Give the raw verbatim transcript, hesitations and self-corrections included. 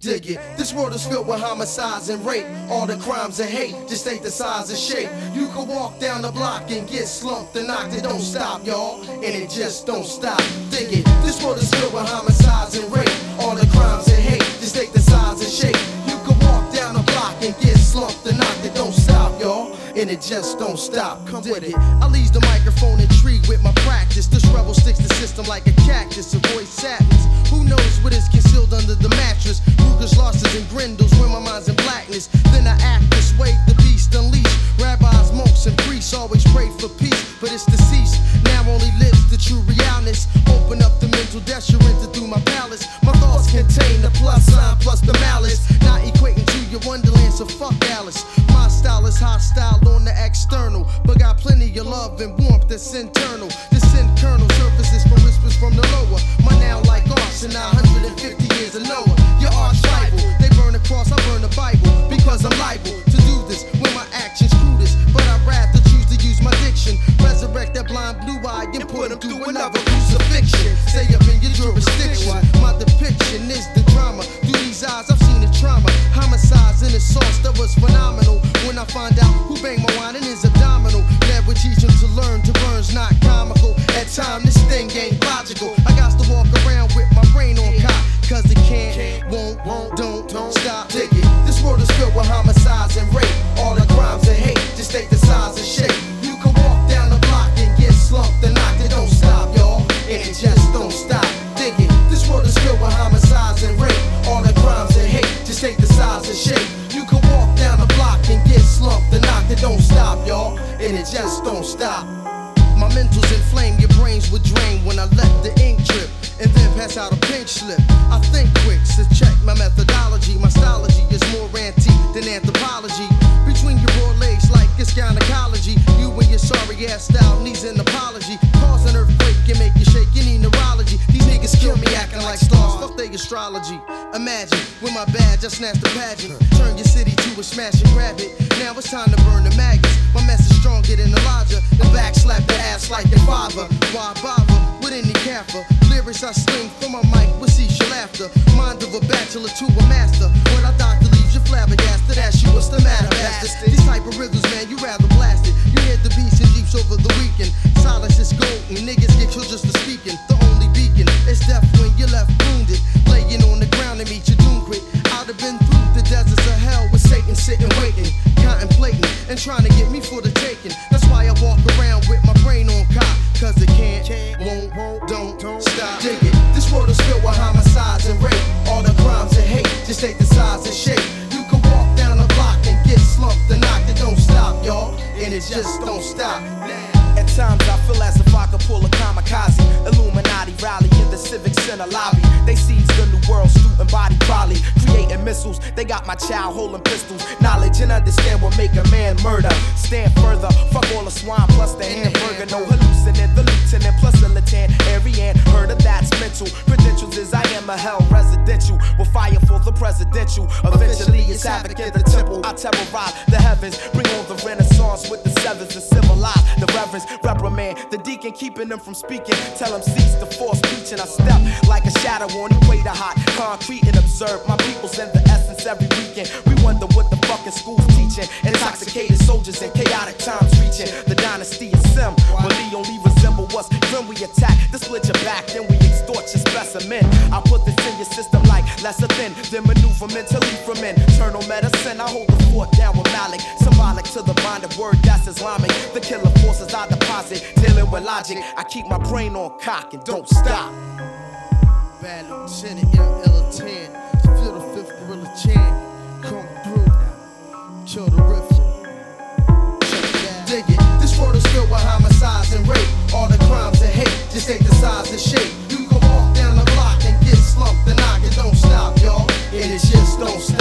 Dig it. This world is filled with homicides and rape. All the crimes and hate just ain't the size and shape. You can walk down the block and get slumped and knocked. It don't stop, y'all, and it just don't stop. Dig it. This world is filled with homicides and rape. All the crimes and hate just ain't the size and shape. You can walk down the block and get slumped and knocked. It don't stop, y'all, and it just don't stop. Come with it. I leave the microphone intrigued with my practice. This rebel sticks the system like a cactus. Avoid sadness. Who knows what is concealed under the mattress? Ruger's losses and grindles when my mind's in blackness. Then I act this way, the beast unleashed. Rabbis, monks, and priests always pray for peace, but it's deceased. Now only lives the true realness. Open up the mental death you're into through my palace. My thoughts contain the plus sign plus the malice. Not equating to your wonderland, so fuck Alice. My style is hostile on the external, but got plenty of love and warmth that's internal. This internal surfaces from whispers from the lower. My now like arson, one hundred fifty years and lower. Your arch rival, they burn the cross, I burn the Bible, because I'm liable to do this when my actions screw this. But I'd rather choose to use my diction, resurrect that blind blue eye and put him through another crucifixion. Stay up in your jurisdiction. My depiction is the drama. Through these eyes, I've seen the trauma. Homicides in the sauce that was phenomenal. When I find out who banged my wine in his abdominal, that would teach him to learn to burn's not comical. At time, this thing ain't logical. I got to walk around with my brain on cock, cause it can't, won't, won't, don't, don't stop. Dig it. This world is filled with homicides and rape. All the crimes and hate just ain't the size and shape. You can walk down the block and get slumped and knocked. It don't stop, y'all, and it just don't stop. Dig it. This world is filled with homicides and rape. All the crimes and hate just ain't the size and shape. You can walk down the block and get slumped and knocked. It don't stop, y'all, and it just don't stop. My mentals inflame, your brains would drain when I let the ink drip and then pass out a pink slip. I think quick to check my methodology. My stylogy is more antique than anthropology. Between your broad legs like it's gynecology. You and your sorry ass style needs an apology. Cause an earthquake and make you shake, you need neurology. These niggas kill me acting like stars, fuck their astrology. Imagine, with my badge I snatched the pageant. Turn your city to a smash and grab it. Now it's time to burn the maggots. My message stronger than Elijah. The back slap the ass like your father. Why bother with any kaffa? Lyrics I sling from my mic with cease laughter. Mind of a bachelor to a master. When I doctor leaves you flabbergasted, ask you what's the matter, bastard. These type of rhythms, man, you rather blast it. You hit the beats and jeeps over the weekend. Silence is golden, niggas get killed just for speaking. The only beacon is death when you're left wounded. Laying on the ground to meet your doom quick. I'd have been through the deserts of hell with Satan sitting waiting, contemplating and trying to get me for the taking. That's why I walk around with my brain on cock, cause it can't, won't, don't, don't stop. Dig it. This world is filled with homicides and rape. All the crimes and hate just ain't the size and shape. You can walk down the block and get slumped and knocked. It don't stop, y'all, and it just don't stop. At times I feel as if I could pull a kamikaze. Illuminati rally in the Civic Center lobby. They seize the new world, student body probably creating missiles. They got my child holding pistols. Knowledge and understand what make a man murder. Stand further, fuck all the swine plus the hamburger. No hallucinant, the lieutenant plus the lieutenant. Arian, heard of that's mental. Credentials is I am a hell residential. With fire for the presidential. Eventually it's havoc in the temple. I terrorize the heavens. Bring on the renaissance with the sevens and civilize the reverence. Reprimand the deacon, keeping them from speaking. Tell him cease the force preaching. I step like a shadow on equator hot concrete and observe my people's in the essence every weekend. We wonder what the fucking school's teaching. Intoxicated soldiers in chaotic times reaching the dynasty of Sim. But they only resemble us when we attack. Then split your back, then we extort your specimen. I put this in your system like lesser than, then maneuver mentally from internal medicine. I hold the fort down with Malik, symbolic to the bonded word that's Islamic. The killer forces I deposit, dealing with logic. I keep my brain on cock and don't stop. Bad Lieutenant M L ten, feel the fifth gorilla chant. Come through, kill the riffle. Dig it. This world is filled with homicides and rape. All the crimes and hate just ain't the size and shape. You can walk down the block and get slumped and knock. It don't stop, y'all, and it just don't stop.